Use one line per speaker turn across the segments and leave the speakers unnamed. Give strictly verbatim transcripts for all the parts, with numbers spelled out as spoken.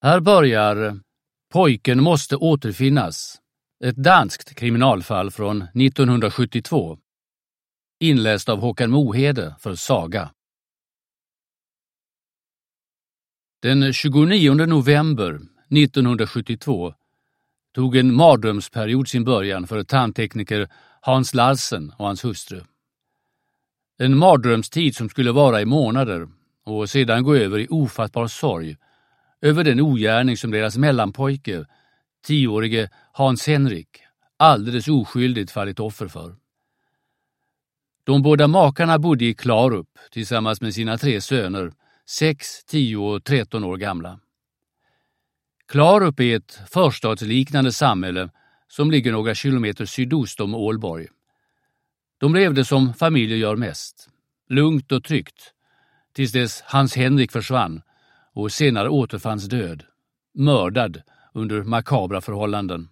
Här börjar Pojken måste återfinnas, ett danskt kriminalfall från nittonhundrasjuttiotvå, inläst av Håkan Mohede för Saga. Den tjugonionde november nittonhundrasjuttiotvå tog en mardrömsperiod sin början för tandtekniker Hans Larsen och hans hustru. En mardrömstid som skulle vara i månader och sedan gå över i ofattbar sorg över den ogärning som deras mellanpojke, tioårige Hans Henrik, alldeles oskyldigt fallit offer för. De båda makarna bodde i Klarup tillsammans med sina tre söner, sex, tio och tretton år gamla. Klarup är ett förstadsliknande samhälle som ligger några kilometer sydost om Ålborg. De levde som familjer gör mest, lugnt och tryggt, tills dess Hans Henrik försvann och senare återfanns död, mördad under makabra förhållanden.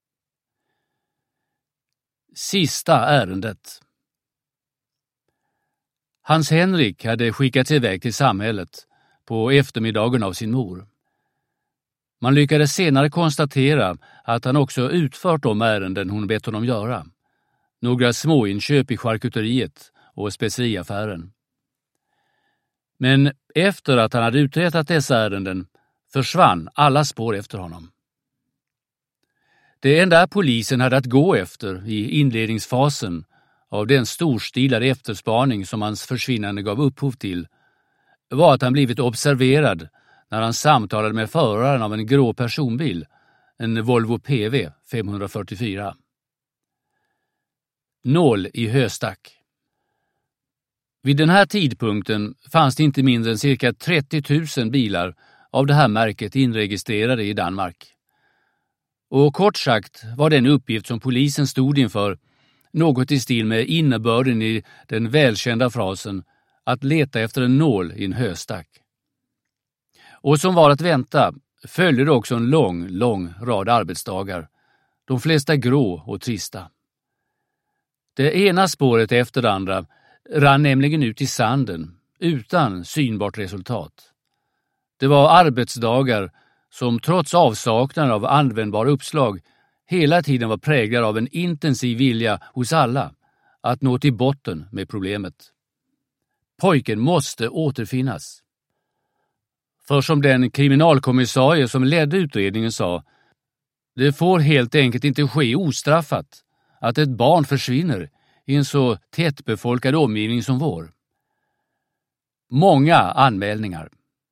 Sista ärendet. Hans Henrik hade skickats iväg till samhället på eftermiddagen av sin mor. Man lyckades senare konstatera att han också utfört de ärenden hon bett honom göra. Några småinköp i charkuteriet och speceriaffären. Men efter att han hade uträttat dessa ärenden försvann alla spår efter honom. Det enda polisen hade att gå efter i inledningsfasen av den storstilade efterspaning som hans försvinnande gav upphov till var att han blivit observerad när han samtalade med föraren av en grå personbil, en Volvo P V femhundrafyrtiofyra. Nål i höstack. Vid den här tidpunkten fanns det inte mindre än cirka trettio tusen bilar av det här märket inregistrerade i Danmark. Och kort sagt var den uppgift som polisen stod inför något i stil med innebörden i den välkända frasen att leta efter en nål i en höstack. Och som var att vänta följde det också en lång, lång rad arbetsdagar, de flesta grå och trista. Det ena spåret efter det andra rann nämligen ut i sanden utan synbart resultat. Det var arbetsdagar som trots avsaknaden av användbara uppslag hela tiden var präglade av en intensiv vilja hos alla att nå till botten med problemet. Pojken måste återfinnas. För som den kriminalkommissarie som ledde utredningen sa, det får helt enkelt inte ske ostraffat att ett barn försvinner i en så tättbefolkad omgivning som vår. Många anmälningar.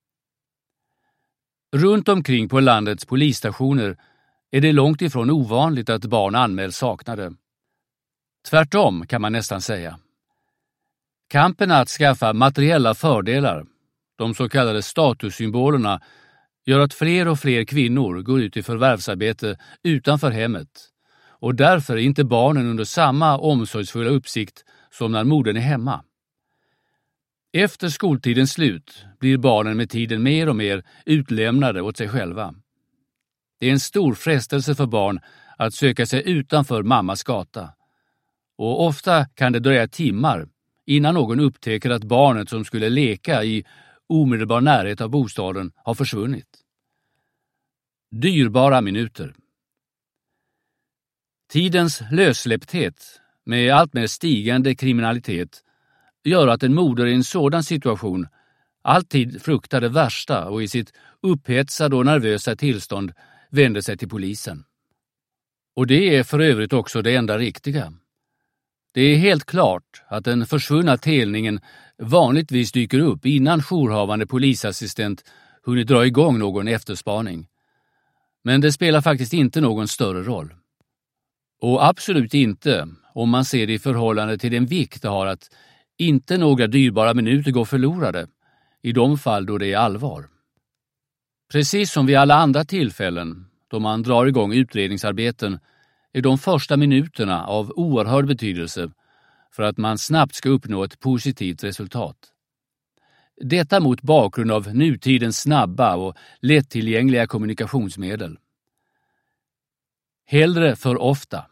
Runt omkring på landets polisstationer är det långt ifrån ovanligt att barn anmäls saknade. Tvärtom kan man nästan säga. Kampen att skaffa materiella fördelar, de så kallade statussymbolerna, gör att fler och fler kvinnor går ut i förvärvsarbete utanför hemmet. Och därför är inte barnen under samma omsorgsfulla uppsikt som när modern är hemma. Efter skoltidens slut blir barnen med tiden mer och mer utlämnade åt sig själva. Det är en stor frestelse för barn att söka sig utanför mammas gata. Och ofta kan det dröja timmar innan någon upptäcker att barnet som skulle leka i omedelbar närhet av bostaden har försvunnit. Dyrbara minuter. Tidens lössläppthet med allt mer stigande kriminalitet gör att en moder i en sådan situation alltid fruktar det värsta och i sitt upphetsade och nervösa tillstånd vänder sig till polisen. Och det är för övrigt också det enda riktiga. Det är helt klart att den försvunna telningen vanligtvis dyker upp innan jourhavande polisassistent hunnit dra igång någon efterspaning. Men det spelar faktiskt inte någon större roll. Och absolut inte om man ser det i förhållande till den vikt det har att inte några dyrbara minuter går förlorade i de fall då det är allvar. Precis som vid alla andra tillfällen då man drar igång utredningsarbeten är de första minuterna av oerhörd betydelse för att man snabbt ska uppnå ett positivt resultat. Detta mot bakgrund av nutidens snabba och lättillgängliga kommunikationsmedel. Hellre för ofta.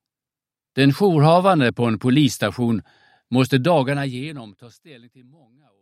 Den jourhavande på en polisstation måste dagarna igenom ta ställning till många